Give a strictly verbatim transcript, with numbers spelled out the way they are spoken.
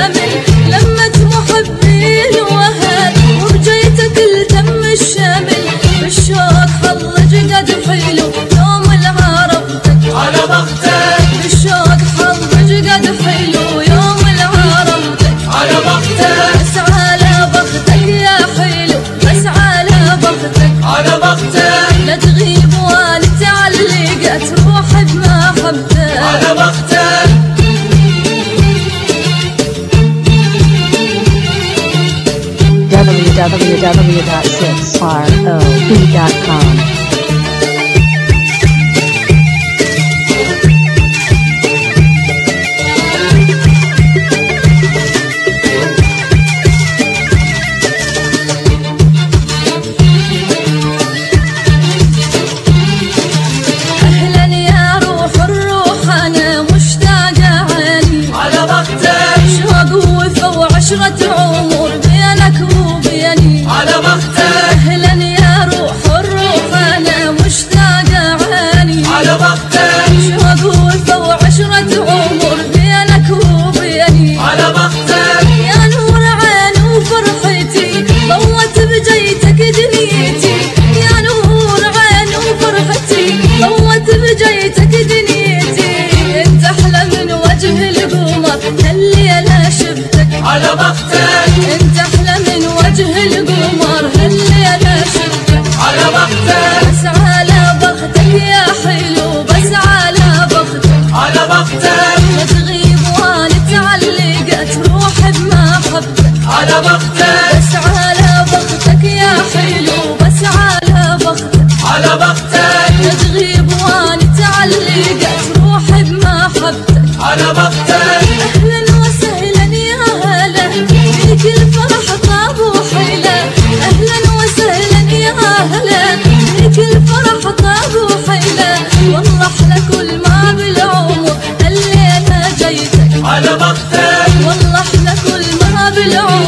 الشامل لمة محبين وأهل وبجيتك التم الشامل بالشوق حظ جقد حلو يوم العرفتك على بختك بالشوق حظ جقد حلو يوم العرفتك على بختك بس على بختك يا حلو بس على بختك على بختك لا تغيب ولا تعلقت روحي بمحبتك على بختك w w w dot six r o b dot com عشرة عمر بينك وبيني على بختك أهلا يا روح الروح أنا مشتاقة عاني على بختك شوق وفا وعشرة عمر بينك وبيني على بختك يا نور عين وفرحتي ضوت بجيتك دنيتي يا نور عين وفرحتي ضوت بجيتك دنيتي انت أحلى من وجه القمر هالليلة شفتك على بختك انت احلى من وجه القمر هالليلة شفتك على بختك بس على بختك يا حلو بس على بختك على بختك لا تغيب ولا تعلقت روحي بمحبتك على بختك بس على بختك يا حلو بس على بختك على بختك لا تغيب ولا تعلقت روحي بمحبتك على بختك اهلا وسهلا يا هلا فيك الفرح طاب وحيله اهلا وسهلا يا هلا فيك الفرح طاب وحيله والله احلى كل ما بالعمر الليله جيتك على بختك والله احلى كل ما بالعمر